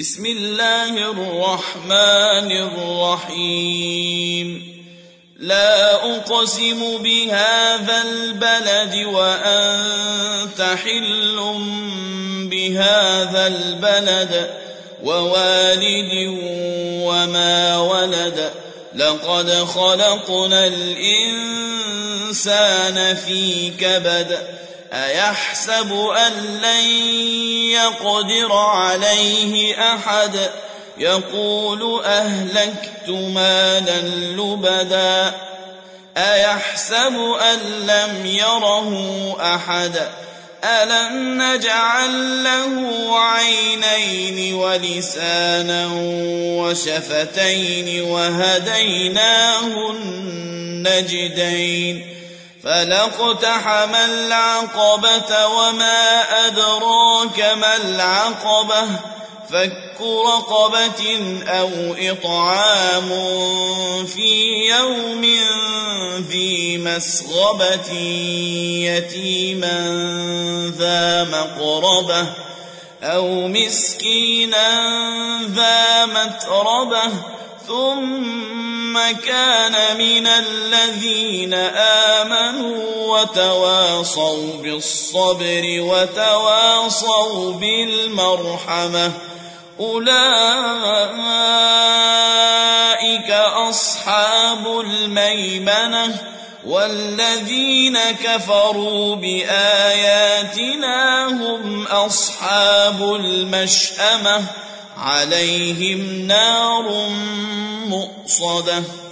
بسم الله الرحمن الرحيم لا أقسم بهذا البلد وأنت حل بهذا البلد ووالد وما ولد لقد خلقنا الإنسان في كبد أيحسب أن لن يقدر عليه أحد يقول أهلكت مالا لبدا أيحسب أن لم يره أحد ألم نجعل له عينين ولسانا وشفتين وهديناه النجدين فلاقتحم العقبة وما أدراك ما العقبة فك رقبة أو إطعام في يوم ذي مسغبة يتيما ذا مقربة أو مسكينا ذا متربة ثم كان من الذين آمنوا وتواصوا بالصبر وتواصوا بالمرحمة أولئك أصحاب الميمنة والذين كفروا بآياتنا هم أصحاب المشأمة عليهم نار مؤصدة